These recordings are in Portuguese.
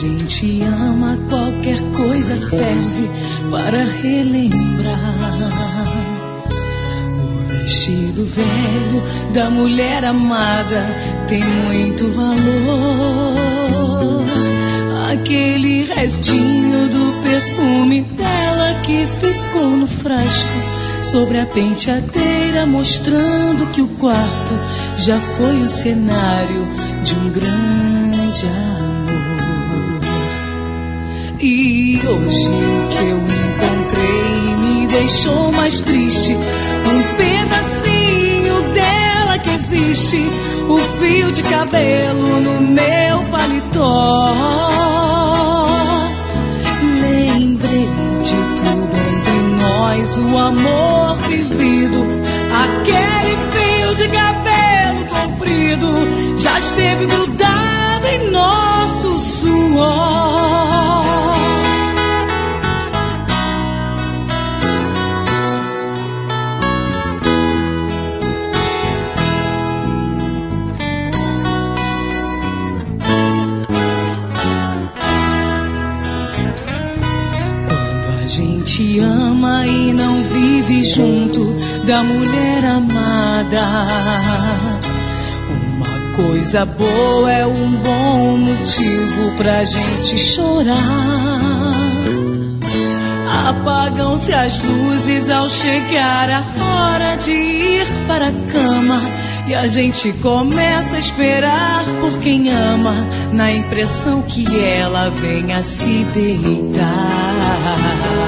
gente ama, qualquer coisa serve para relembrar. O vestido velho da mulher amada tem muito valor. Aquele restinho do perfume dela que ficou no frasco sobre a penteadeira, mostrando que o quarto já foi o cenário de um grande amor. E hoje o que eu encontrei me deixou mais triste. Um pedacinho dela que existe, o fio de cabelo no meu paletó. Lembrei de tudo entre nós, o amor vivido. Aquele fio de cabelo comprido já esteve grudado em nosso suor. A gente ama e não vive junto da mulher amada. Uma coisa boa é um bom motivo pra gente chorar. Apagam-se as luzes ao chegar a hora de ir para a cama, e a gente começa a esperar por quem ama, na impressão que ela venha se deitar.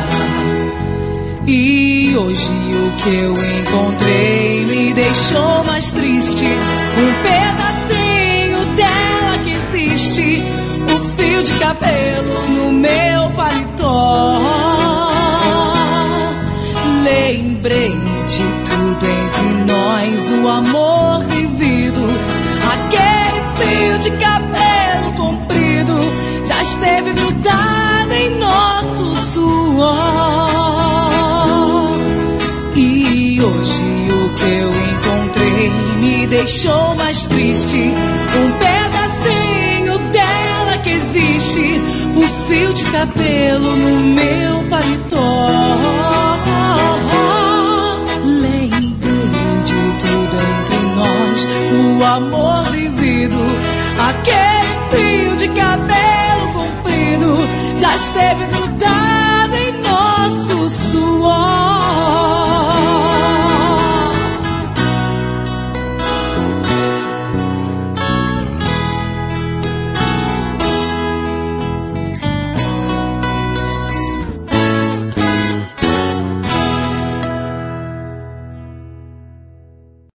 E hoje o que eu encontrei me deixou mais triste. Um pedacinho dela que existe, o fio de cabelo no meu paletó. Lembrei de tudo entre nós, o amor vivido. Aquele fio de cabelo comprido já esteve grudado em nosso suor. E hoje o que eu encontrei me deixou mais triste. Um pedacinho dela que existe, o fio de cabelo no meu paletó. Lembrei de tudo entre nós, o amor vivido. Aquele fio de cabelo comprido já esteve grudado